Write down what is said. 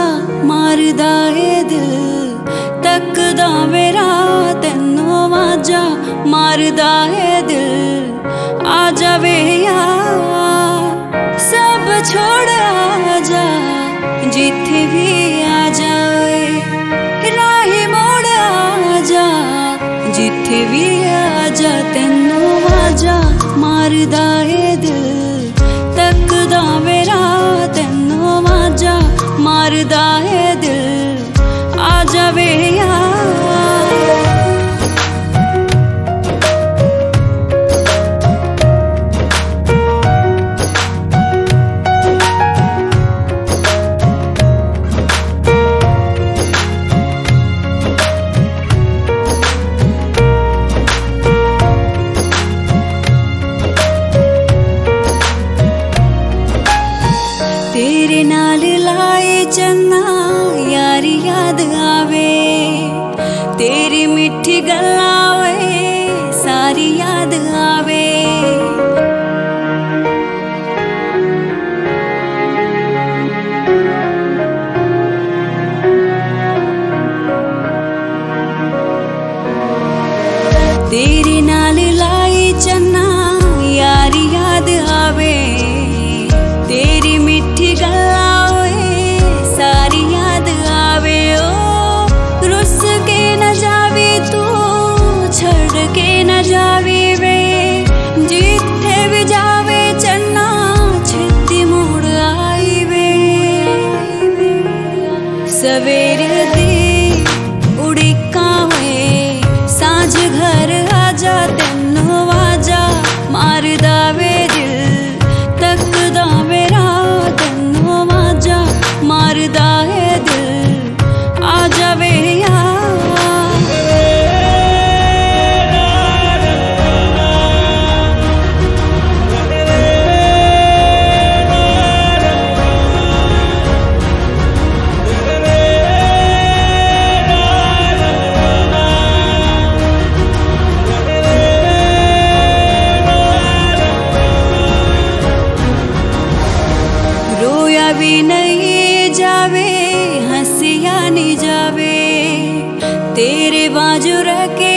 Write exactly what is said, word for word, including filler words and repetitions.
मारदा है दिल तकदा मेरा तेनों वाजा मारदा है दिल आ जावे यार सब छोड़ आ जा जिथे भी आ जाए राही मोड़ आ जा जिथे भी आ जा तेनों वाजा मारदा है दिल तकदा मेरा तेनों वाजा मारदा है दिल आ जावे तेरे नाल लाए चन्ना यारी याद आवे तेरी मिठी गल्लां वे सारी याद आवे तेरे नाल लाए चन्ना यारी याद आवे तेरी मिठी गल्लां वे सारी याद आवे ओ रुस के न जावे तू छड़ के न जावे वे जिथे भी जावे चन्ना छेती मुड़ आई वे सवेरे दी उड़ीकां वे सांझ घर आजा तेनों वाजा मारदा वे दिल तकदा मेरा तेनों वाजा मारदा है दिल आ जावे रोया भी नहीं जावे हंसिया नहीं जावे तेरे बाजू रखे